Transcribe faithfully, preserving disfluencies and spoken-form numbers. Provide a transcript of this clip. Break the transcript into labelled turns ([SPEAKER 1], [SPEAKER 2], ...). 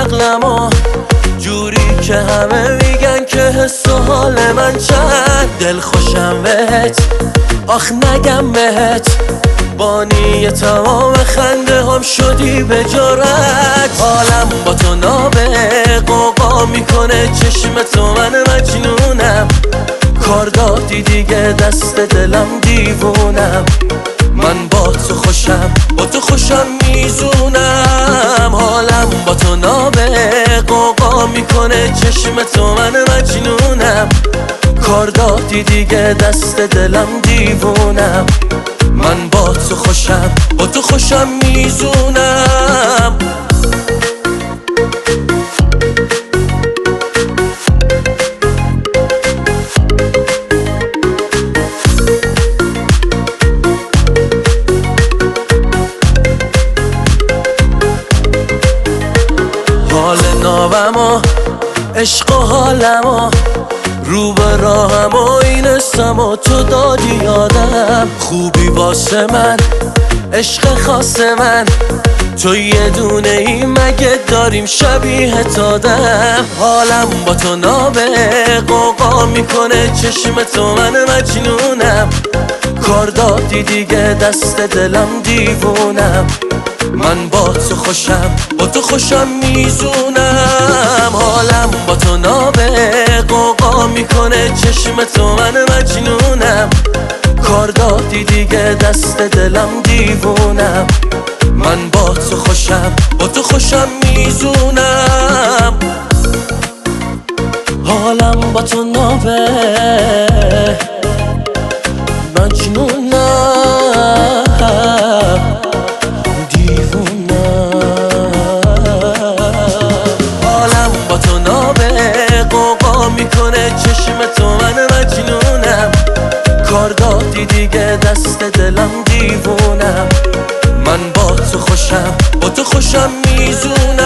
[SPEAKER 1] عقلمو جوری که همه میگن که حس و حال من چند دل خوشم بهت، آخ نگم بهت بانی تمام خنده هم شدی به جرأت. حالم با تو نابه قوقا میکنه چشم تو، من مجنونم کار دادی دیگه دست دلم دیوونم. من با تو خوشم با تو خوشم میزونم، حالم با تو نابه قوقا میکنه چشم تو، من مجنونم کار دادی دیگه دست دلم دیوونم. من با تو خوشم با تو خوشم میزونم. حال نابم و عشق و حالم و رو به راهم و این اسم و تو دادی یادم. خوبی واسه من عشق خاص من، تو یه دونه ای مگه داریم شبیه تادم. حالم با تو نابه قوقا میکنه چشم تو، من مجنونم کار دادی دیگه دست دلم دیوونم. من با تو خوشم با تو خوشم میزونم، حالم با تو نابه قوقا میکنه چشم تو، من مجنونم کار دادی دیگه دست دلم دیوونم. من با تو خوشم با تو خوشم میزونم، حالم با تو نابه مجنونم میکنه چشم تو، من مجنونم کار دادی دیگه دست دلم دیوونم. من با تو خوشم با تو خوشم میزونم.